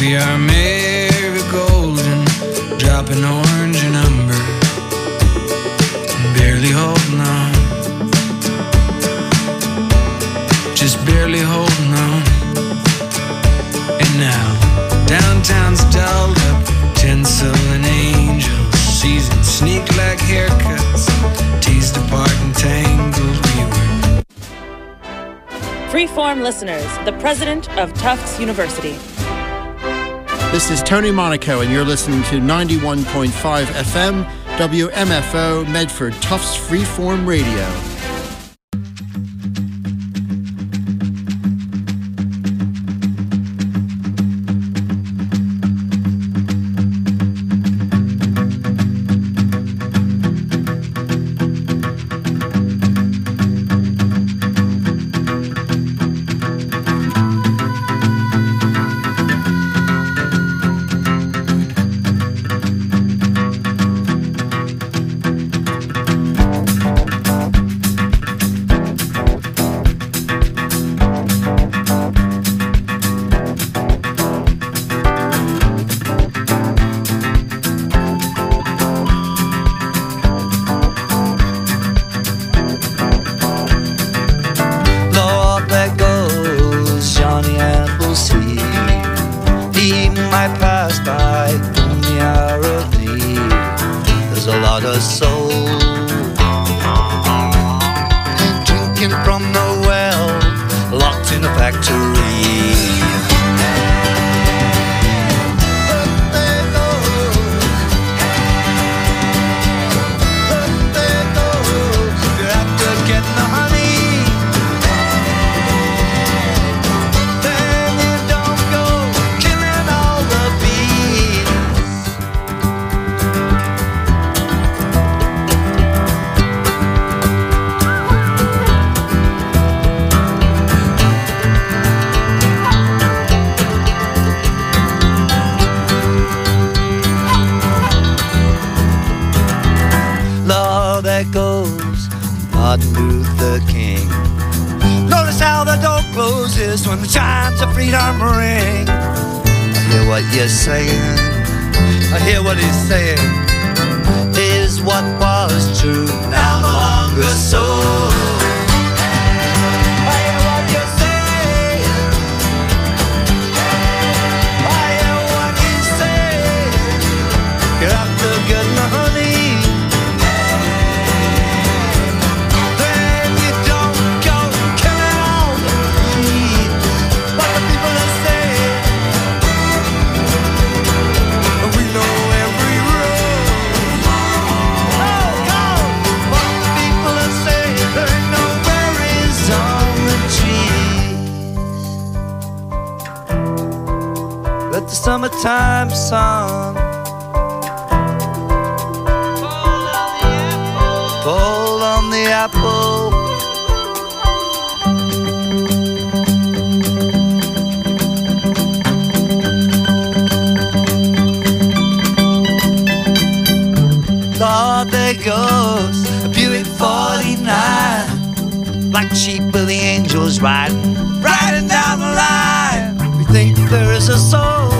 We are marigold and dropping orange and umber, barely holding on, just barely holding on. And now downtown's dolled up, tinsel and angels, seasons sneak like haircuts, teased apart and tangled. We were Freeform listeners, the president of Tufts University. This is Tony Monaco, and you're listening to 91.5 FM, WMFO, Medford, Tufts Freeform Radio. When the chimes of freedom ring, I hear what you're saying, I hear what he's saying, is what was true now no longer so. I hear what you're saying, I hear what he's saying, you're after getting the honey. The summertime sun fall on the apple, Lord, there goes a Buick 49, black sheep of the angels riding down the line. We think there is a soul.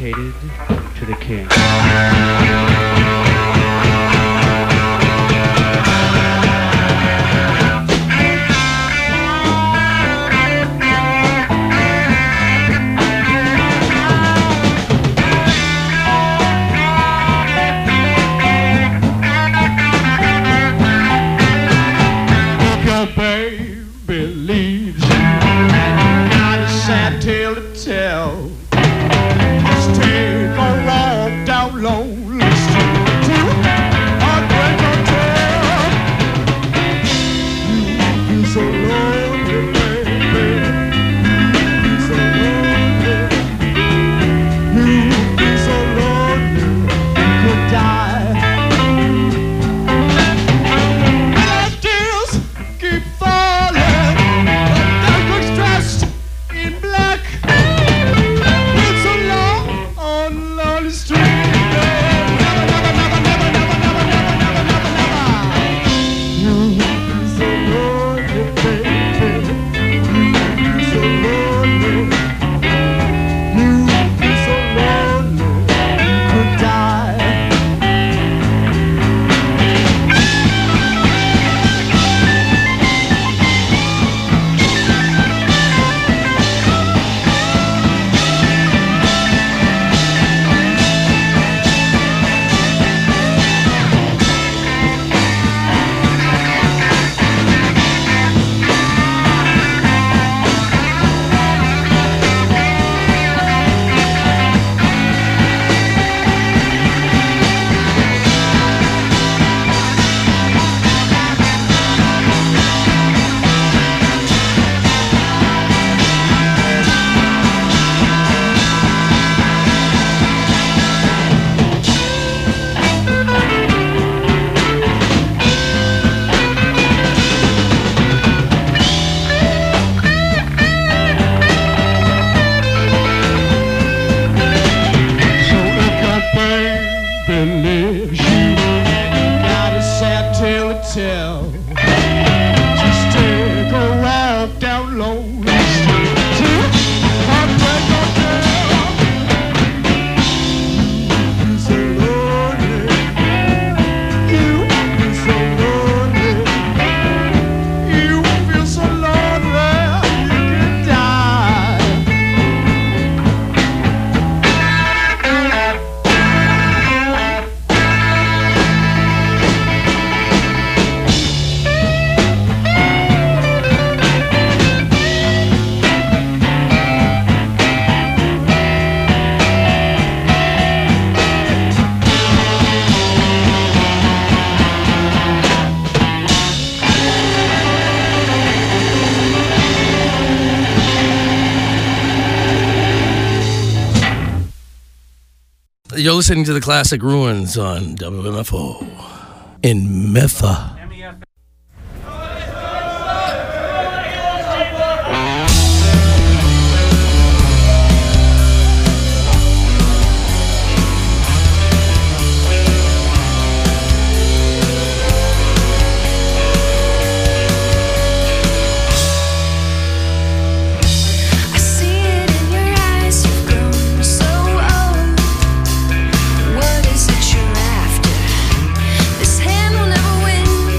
dedicated to the king. Baby leaves you, got a sad tale to tell. Just take a walk down Lonely Street to a great hotel. You feel so lonely, baby. You feel so lonely. You feel so lonely, you could die. You're listening to the Classic Ruins on WMFO in Memphis. What is it you're after? This hand will never win.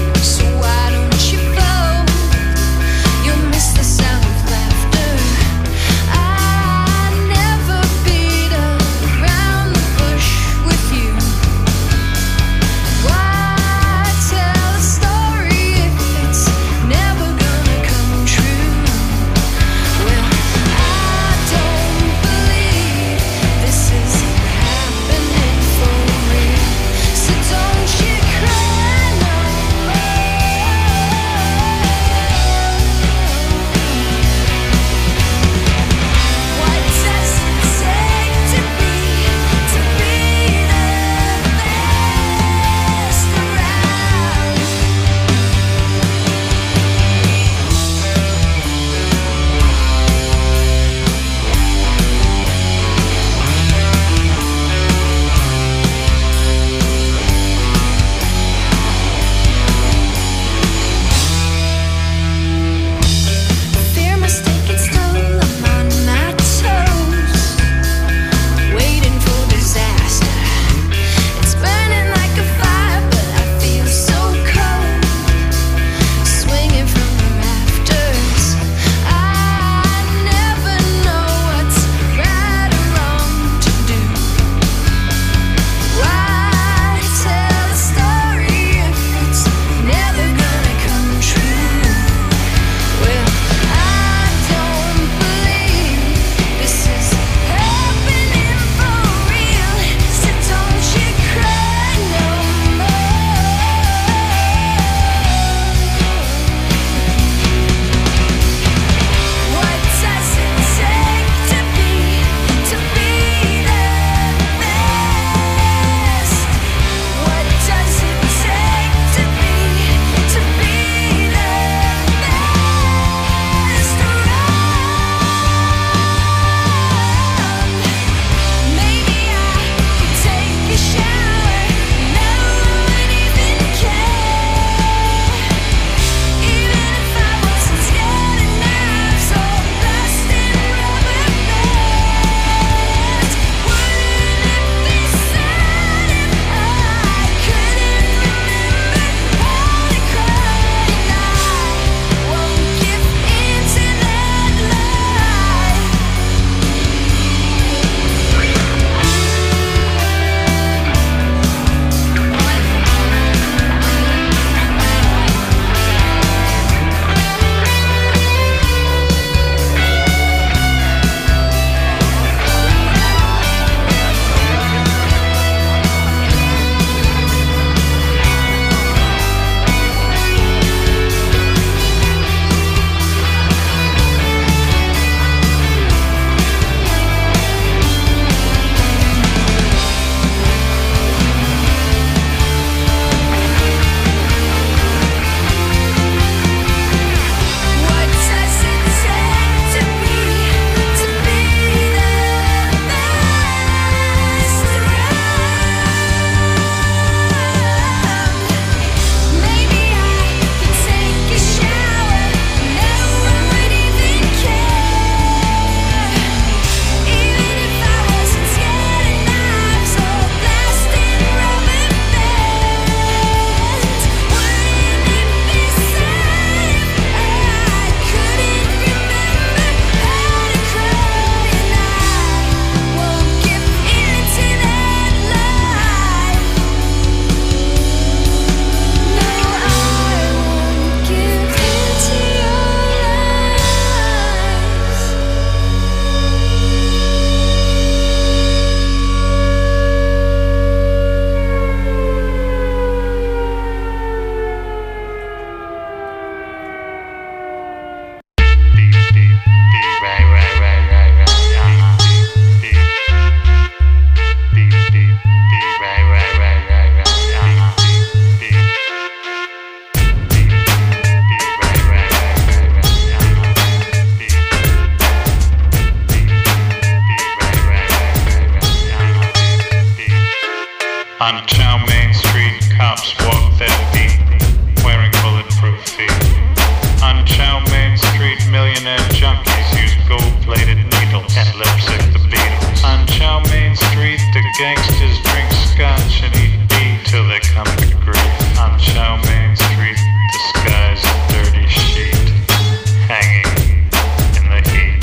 On Chow Main Street, cops walk their beat, wearing bulletproof feet. On Chow Main Street, millionaire junkies use gold-plated needles and lipstick the Beatles. On Chow Main Street, the gangsters drink scotch and eat beef till they come to grief. On Chow Main Street, the sky's a dirty sheet, hanging in the heat.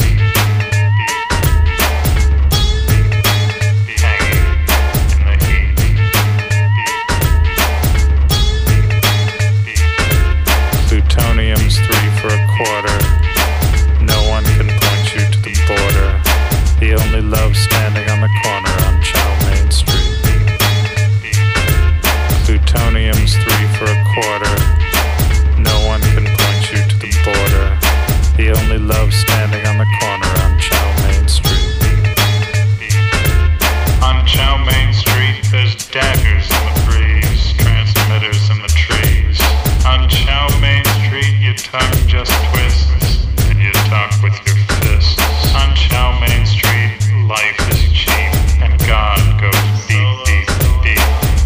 Hanging in the heat. Plutonium's 3 for a quarter. No one can point you to the border. He only loves standing on the corner on Chow Main Street. Plutonium's 3 for a quarter. No one can point you to the border. He only loves standing on the corner on Chow Main Street. On Chow Main Street, there's daggers in the breeze, transmitters in the trees. On Chow Main Street, your tongue just twists, and you talk with your fists. On Chow Main Street, life is cheap, and God goes beep, beep, beep.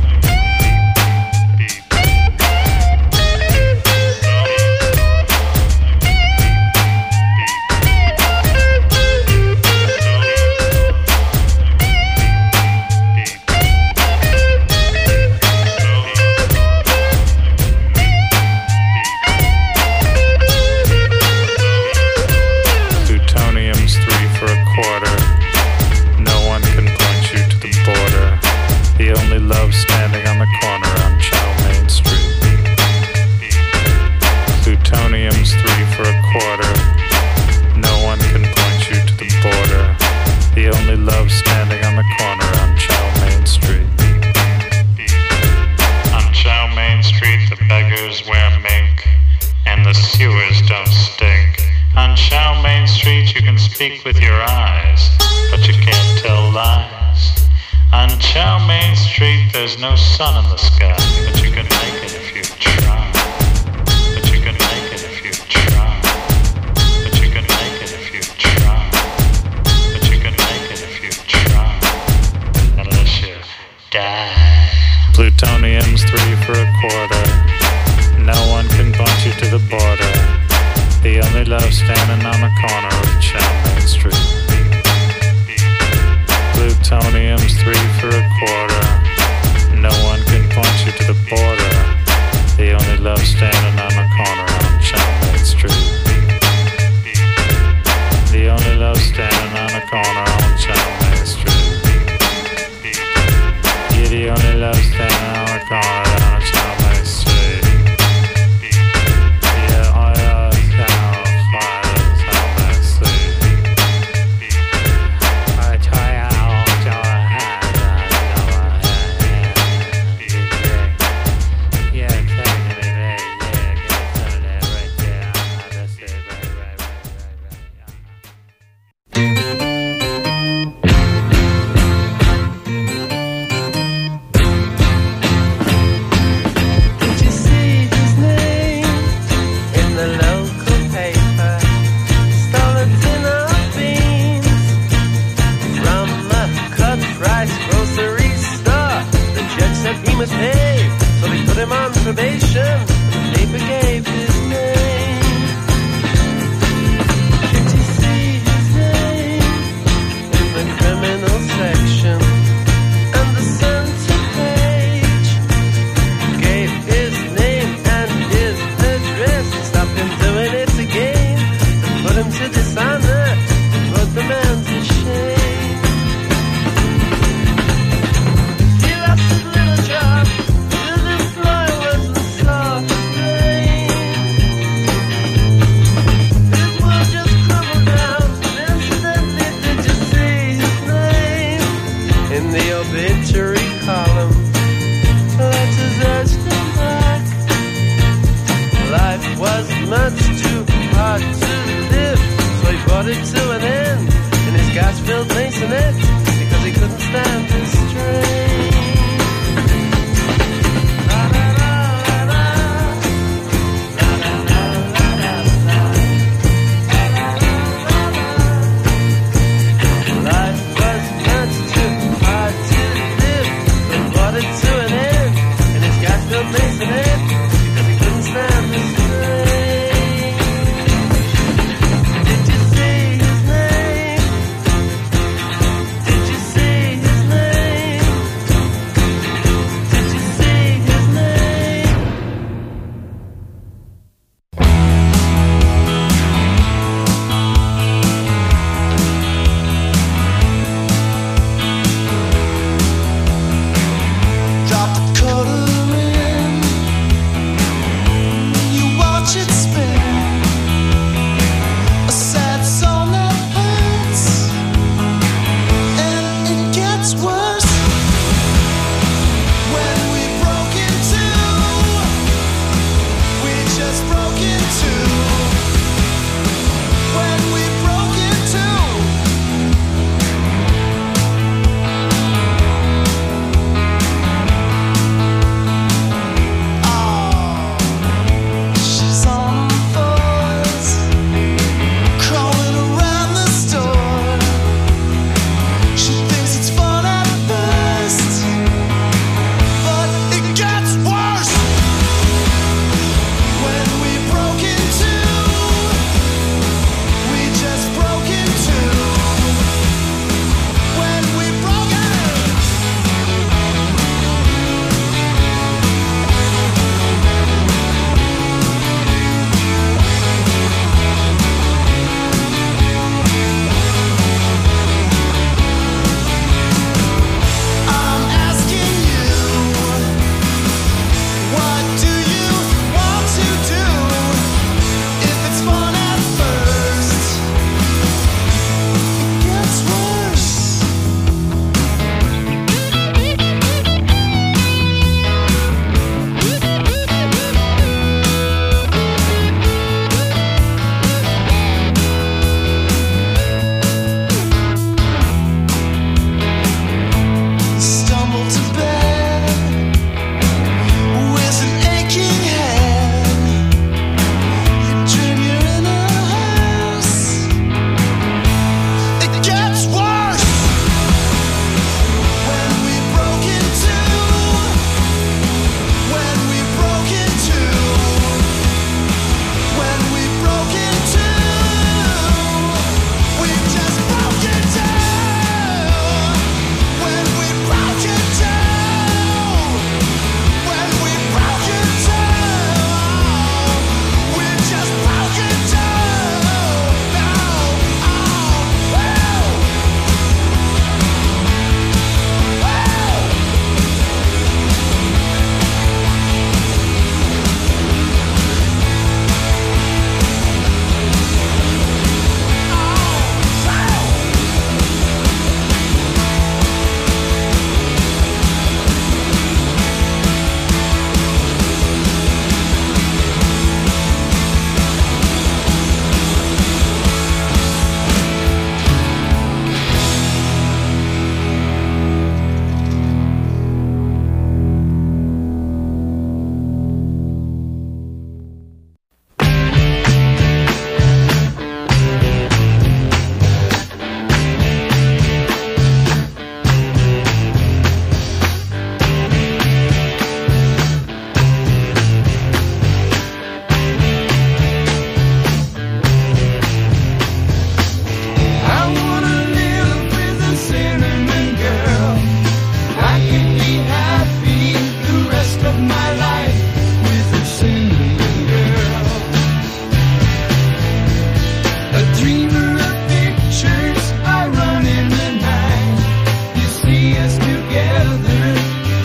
Plutonium's 3 for a quarter. No one can point you to the border. He only loves standing on the corner on Chow Main Street. Plutonium's 3 for a quarter. No one can point you to the border. He only loves standing on the corner on Chow Main Street. On Chow Main Street, the beggars wear mink, and the sewers don't stink. On Chow Main Street, you can speak with your eyes, but you can't tell lies. On Chow Main Street, there's no sun in the sky, but you can make it if you try. But you can make it if you try. But you can make it if you try. But you can make it if you try. Unless you die. Plutonium's 3 for a quarter. No one can punch you to the border. He only loves standing on the corner of Chow Main Street. Plutonium's 3 for a quarter. No one can point you to the border. He only loves standing on the corner on Chow Main Street. He only loves standing on the corner on Chow Main Street. Yeah, he only loves standing on the corner on Chow Main Street. Yeah, I love standing on Chow Main Street. I try out your hand. Yeah, technically, yeah, get some of that right there. That's it, right. Did you see his name in the local paper? Stole a tin of beans from a cut price grocery store. The judge said he must pay, so they put him on probation. The paper gave his name. Did you see his name in the criminal section? And the center page gave his name and his address. Stop him doing it again. Put him to dishonor. Put the man to shame. He lost his little job. His employer wasn't so afraid. His world just crumbled down. Incidentally, did you see his name in the obituary column? Letters urged him back. Life was much too hard to live, so he brought it to an end in his gas-filled masonette because he couldn't stand the strain. Life was much too hard to live, so he brought it to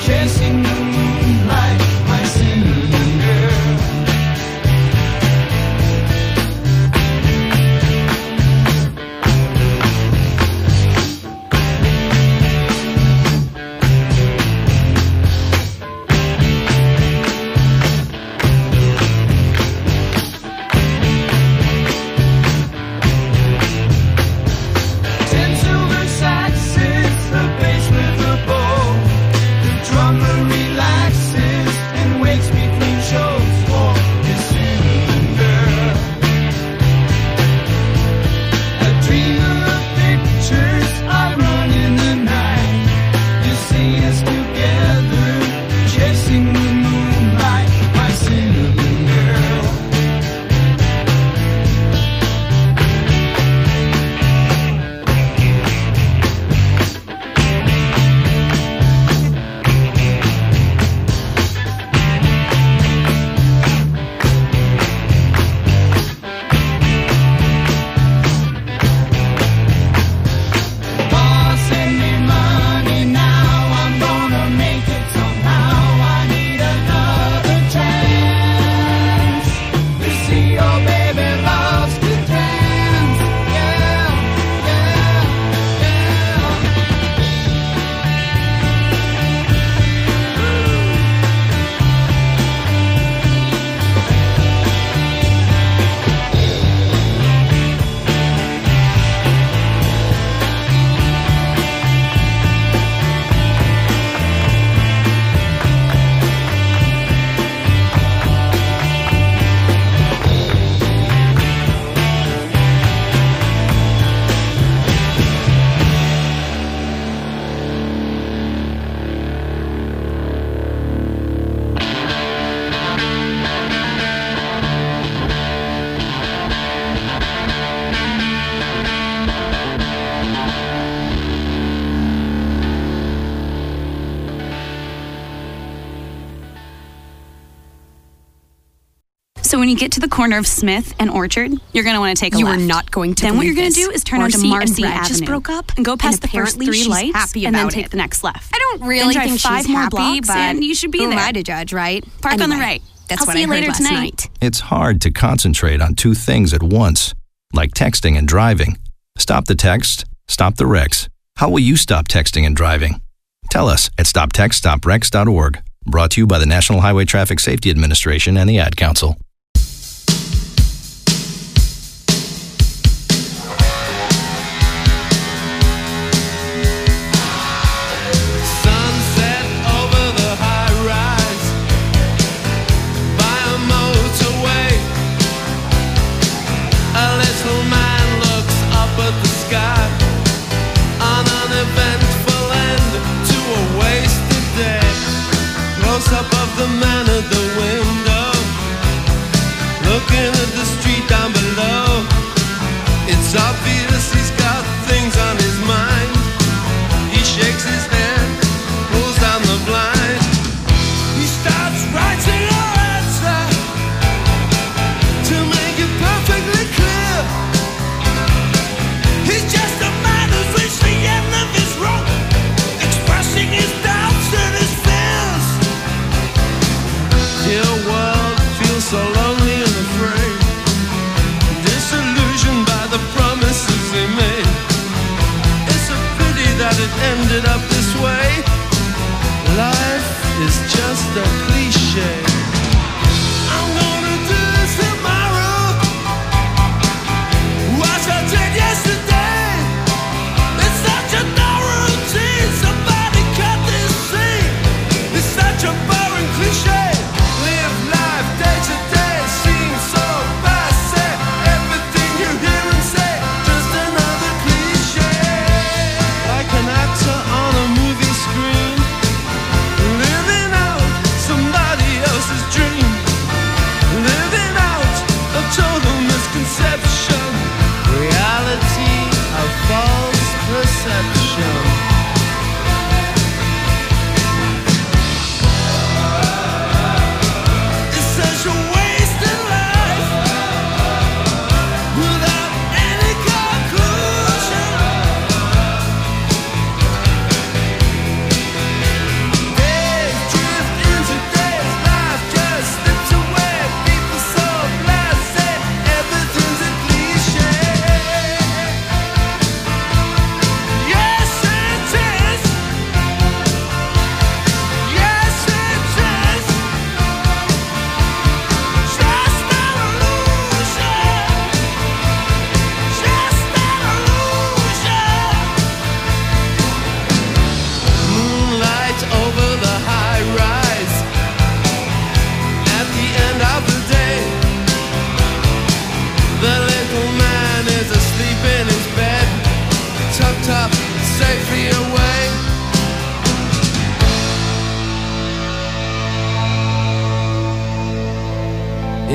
chasing the moonlight, my cinnamon girl. So when you get to the corner of Smith and Orchard, you're going to want to take a left. You are not going to. Then what you're going to do is turn onto Marcy Avenue. Just broke up and go past the first 3 lights, happy and then about take it. the next left. I don't really then drive think 5 she's more happy, blocks, but and you should be who there. am I to judge, right? Park on the right. That's I'll what see you I heard later last tonight. night. It's hard to concentrate on 2 things at once, like texting and driving. Stop the text, stop the wrecks. How will you stop texting and driving? Tell us at stoptextstoprex.org. Brought to you by the National Highway Traffic Safety Administration and the Ad Council. Up of the man at the window,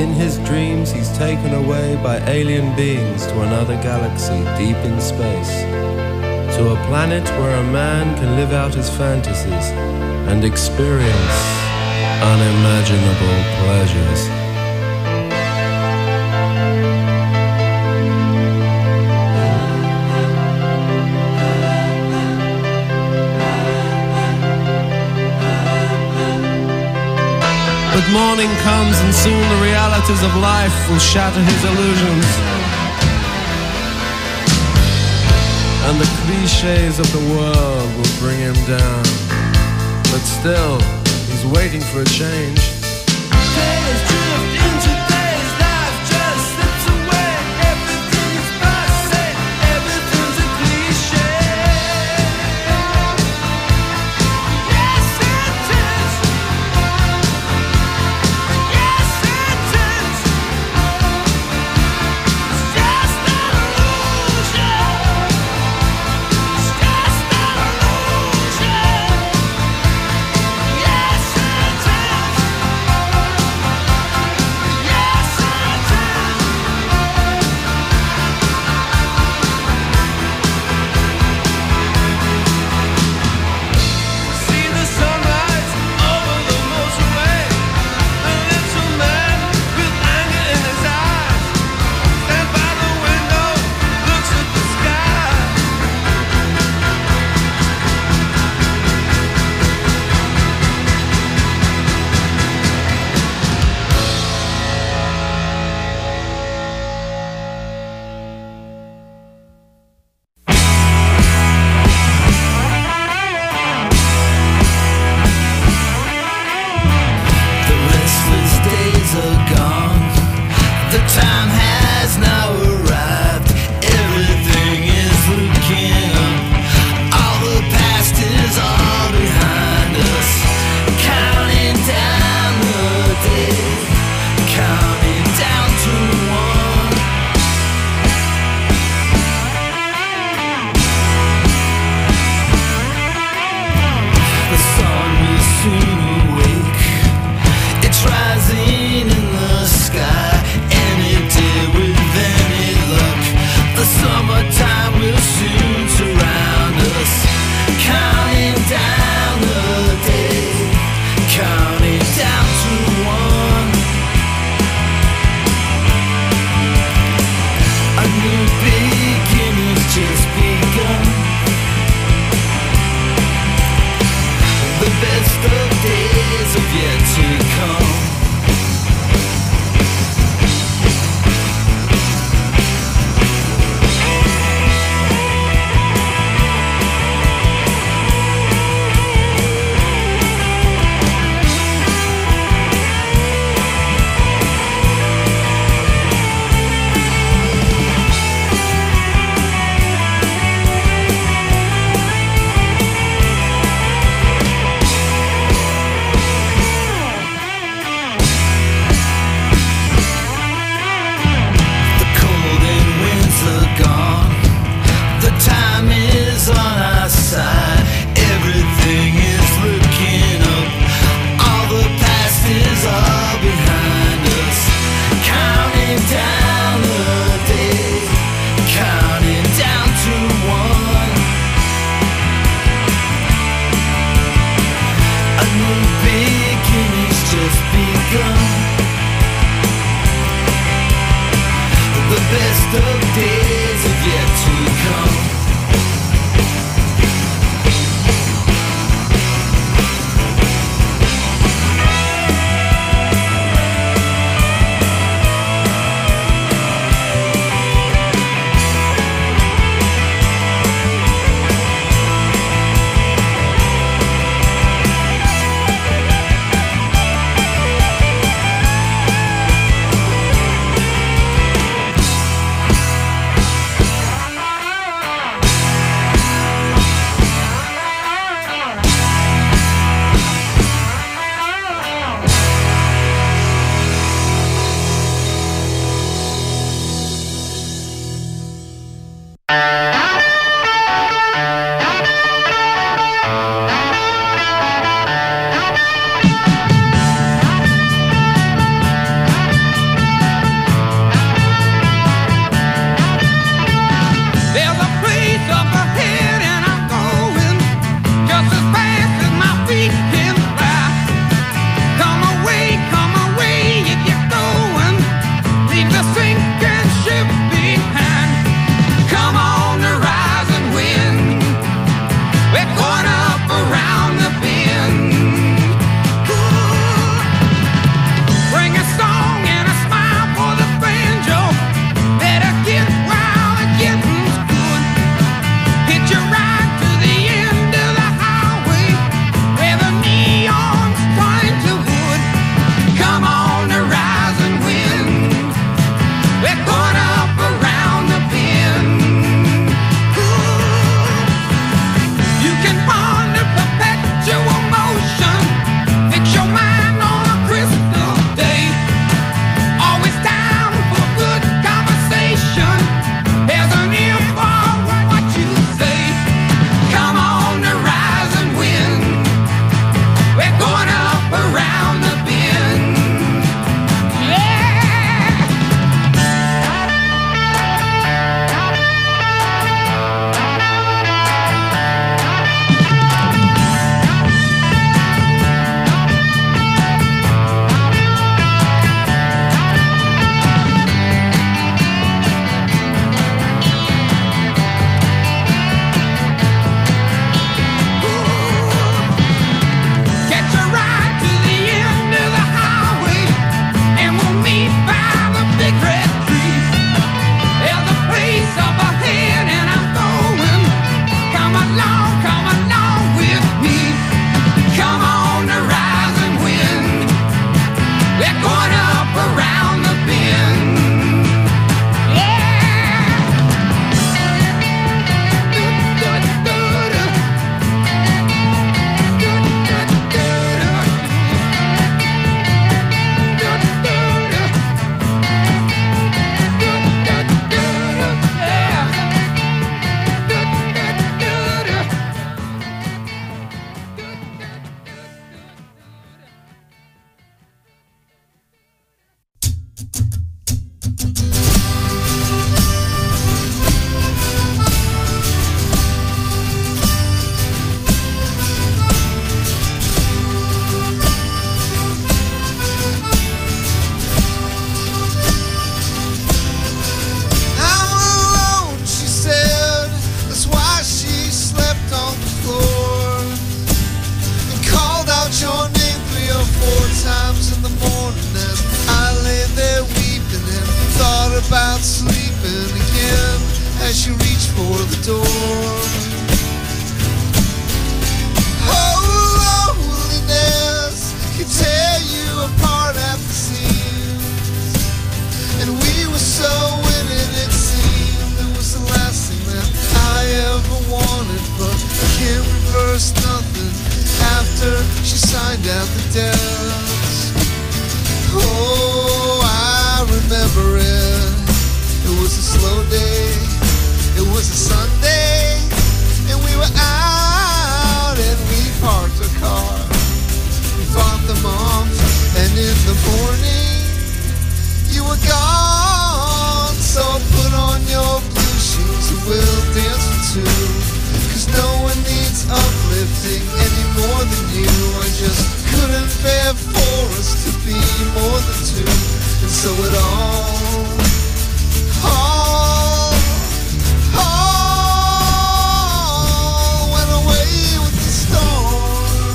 in his dreams he's taken away by alien beings to another galaxy deep in space, to a planet where a man can live out his fantasies and experience unimaginable pleasures. But morning comes and soon the realities of life will shatter his illusions. And the cliches of the world will bring him down. But still, he's waiting for a change. Days drift into days, life just slips away. Everything is passé, everything's a cliche. Yes, it is. Yes, it is. It's just an illusion. It's just an illusion. Yes, it is. sometimes in the morning and I lay there weeping and thought about sleeping again as she reached for the door. Oh, loneliness can tear you apart at the seams, and we were so winning it seemed. It was the last thing that I ever wanted, but I can't reverse nothing after she signed out the deaths. Oh, I remember it. It was a slow day. It was a Sunday, and we were out and we parked our car. We bought them off, and in the morning you were gone. So put on your blue shoes and we'll dance for two. 'Cause no one needs uplifting any more than you. I just couldn't bear for us to be more than two. And so it all went away with the storm.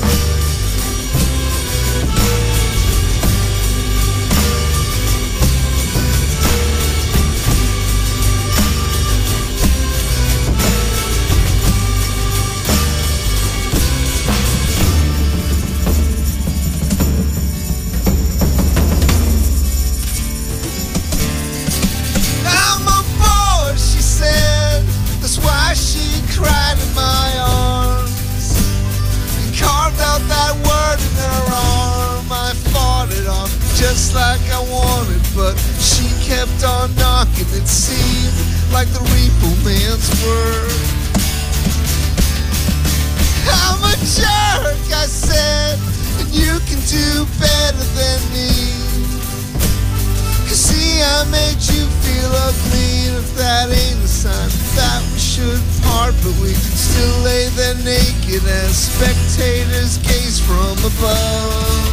I'm a boy, she said. That's why she cried in my arms and carved out that word in her arm. I fought it off just like I wanted, but she kept on knocking. It seemed like the repo man's word. I'm a jerk, I said, and you can do better than me. 'Cause see, I made you feel ugly, and if that ain't a sign that we should part, but we still lay there naked as spectators gaze from above.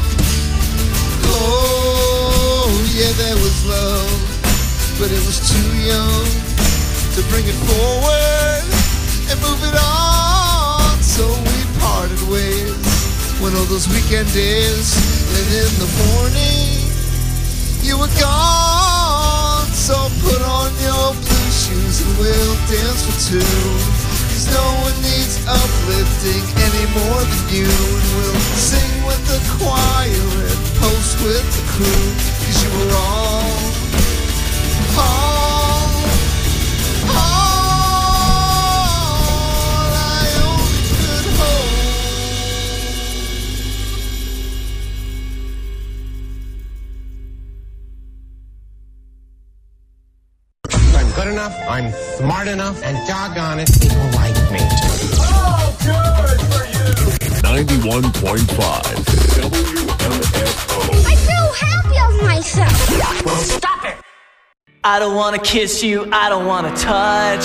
Oh, yeah, there was love, but it was too young to bring it forward and move it on. So we parted ways one of those weekend days, and in the morning you were gone. So put on your blue shoes and we'll dance for two. 'Cause no one needs uplifting any more than you. And we'll sing with the choir and post with the crew. 'Cause you were all I only could hold. I'm good enough, I'm smart enough, and doggone it, people like me. Oh, good for you! 91.5 WMFO. I feel happy of myself. Well, stop it! I don't wanna kiss you, I don't wanna touch.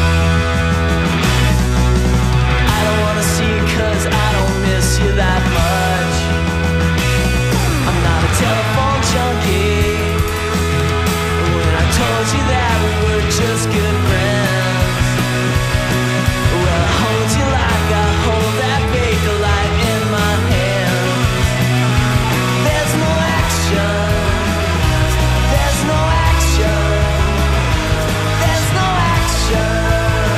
I don't wanna see you 'cause I don't miss you that much. I'm not a telephone junkie. When I told you that we were just good friends, well, I hold you like I hold that baker light in my hand. There's no action. There's no action. There's no action.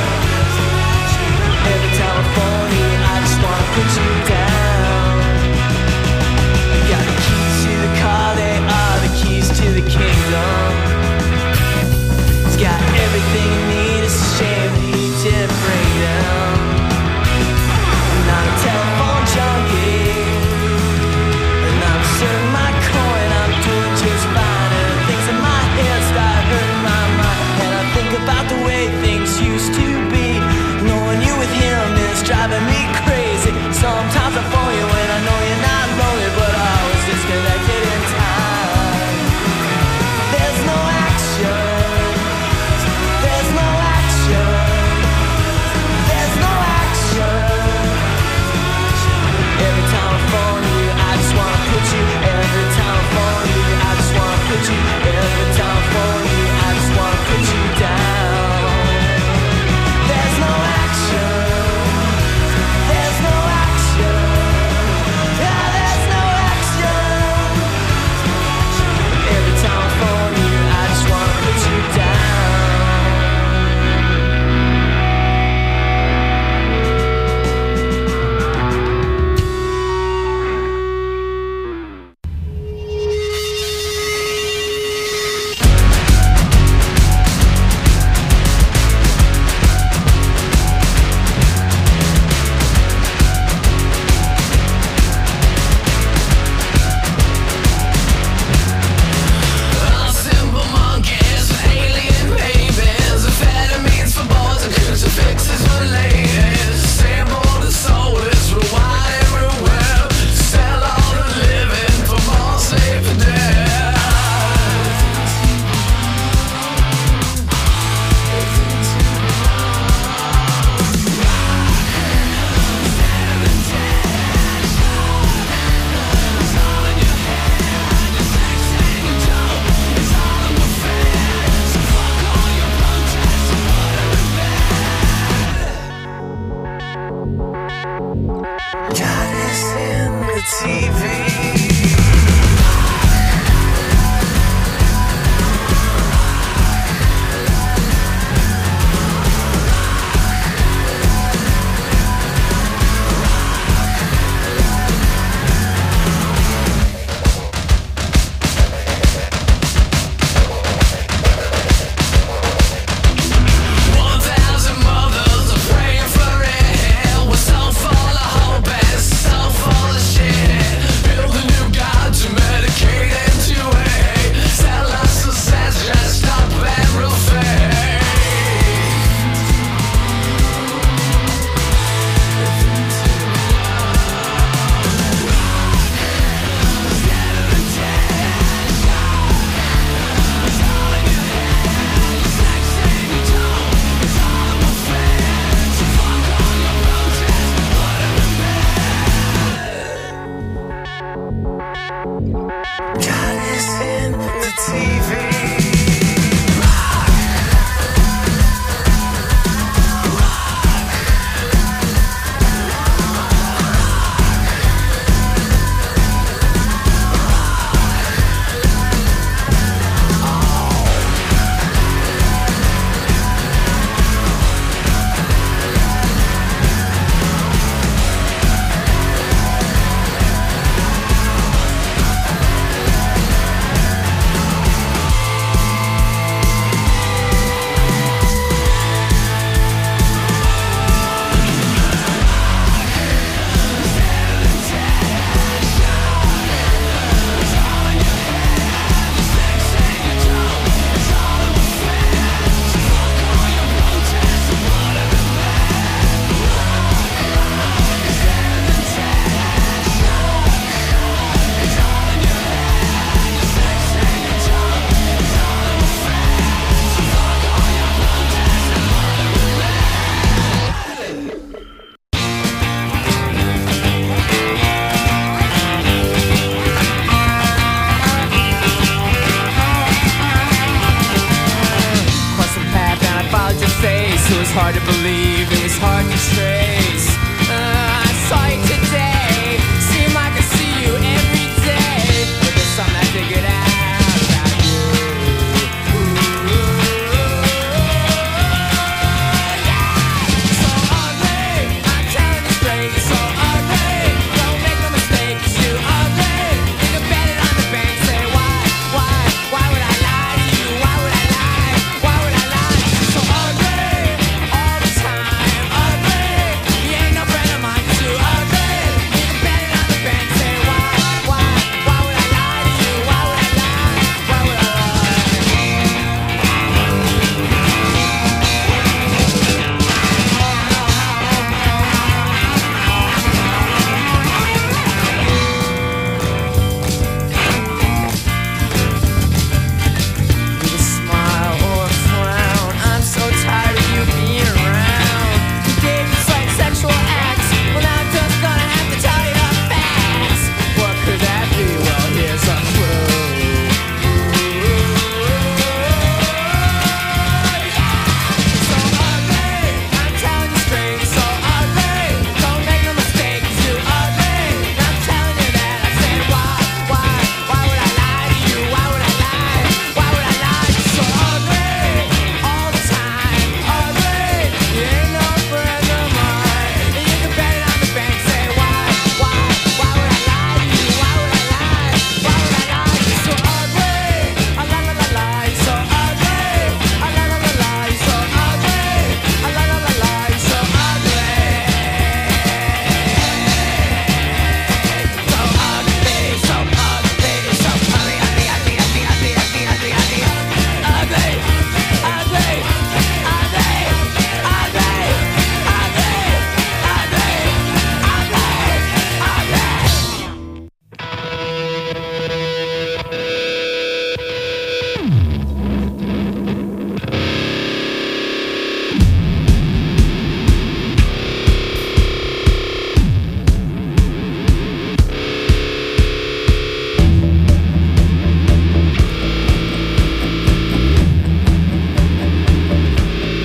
hard to believe, it was hard to trace. I saw you today, seemed like I see you every day. But there's something I figured out about you. So ugly, I'm telling you straight, you're so ugly. Don't make no mistake, you're too ugly. You can bet it on the bank, say why would I lie to you? Why would I lie? Why would I lie? You're so ugly.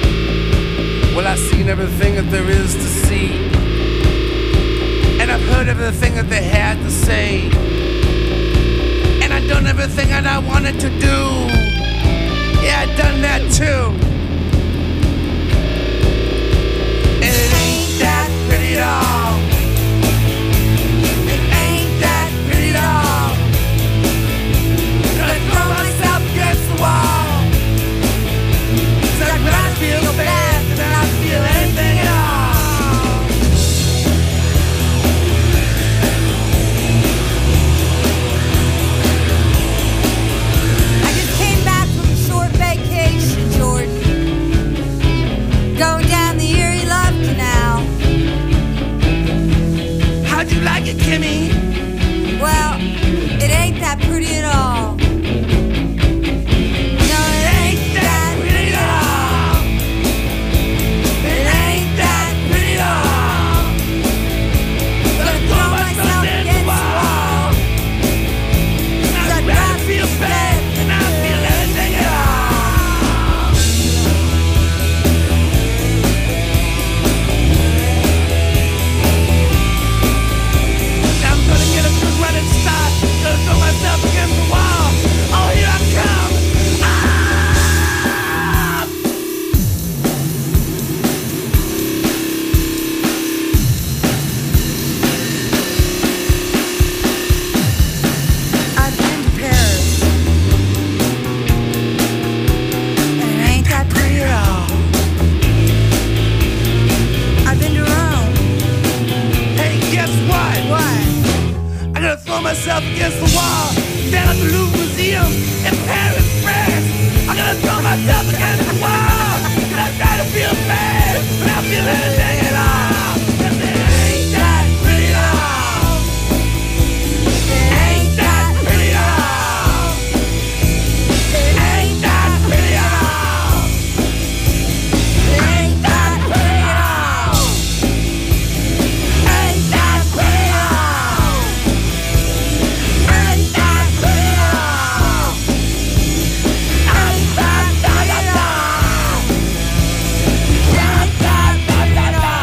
Everything that there is to see, and I've heard everything everything that they had to say. And I done everything that I wanted to do. Yeah, I done that too. And it ain't that pretty at all. It ain't that pretty at all. Gonna throw myself against the wall. 'Cause like when I feel bad, then I feel anything at all. Going down the Erie Love Canal. How'd you like it, Kimmy? Well, it ain't that pretty at all. No, it ain't that pretty at all. It ain't that pretty at all. Gonna throw myself against the wall. 'Cause I'd rather feel bad than I feel anything at all. Running start, gonna throw myself against the wall. Oh, here I come. I've been to Paris, and it ain't that pretty at all. I've been to Rome. Hey, guess what? What? I'm gonna throw myself against the wall down at the Louvre Museum in Paris, France. I'm gonna throw myself against the wall and I try to feel bad, but I feel anything at all. 'Cause it ain't that pretty at all. It ain't that pretty at all. It ain't that pretty at all. It ain't that pretty at all. Ain't that pretty at all. Ain't that pretty at all. Ain't that pretty at all. Ain't that pretty at all.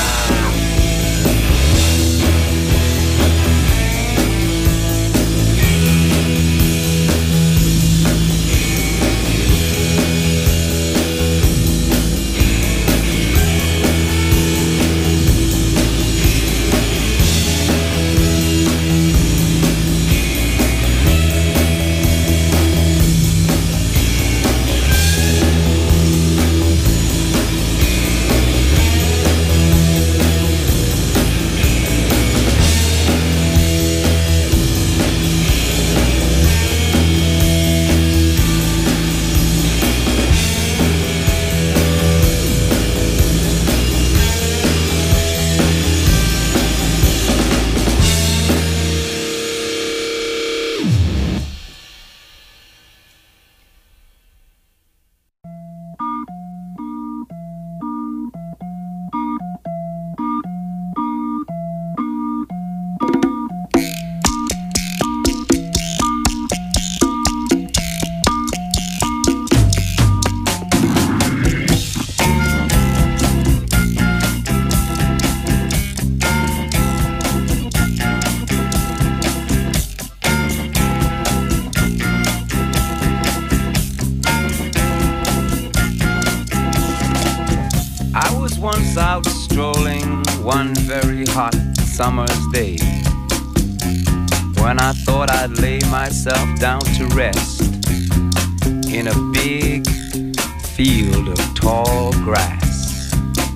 once out strolling one very hot summer's day, when I thought I'd lay myself down to rest in a big field of tall grass.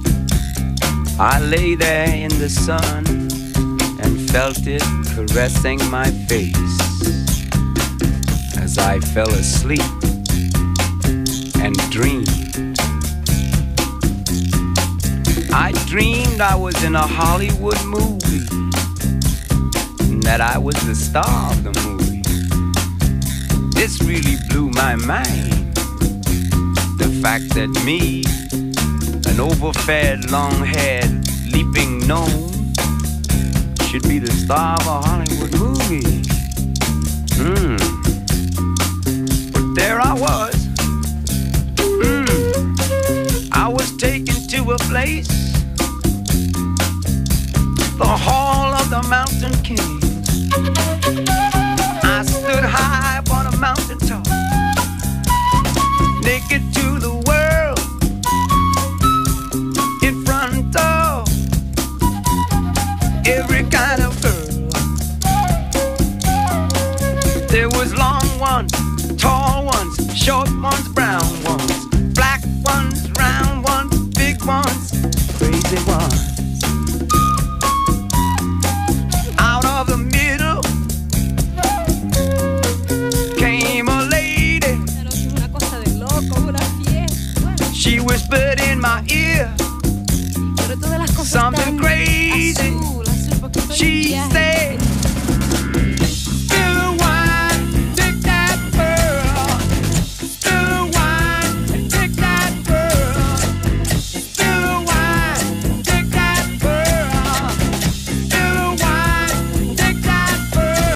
I lay there in the sun and felt it caressing my face as I fell asleep and dreamed. I dreamed I was in a Hollywood movie, and that I was the star of the movie. This really blew my mind, the fact that me, an overfed, long-haired, leaping gnome, should be the star of a Hollywood movie. But there I was. I was taken to a place, the hall of the mountain one.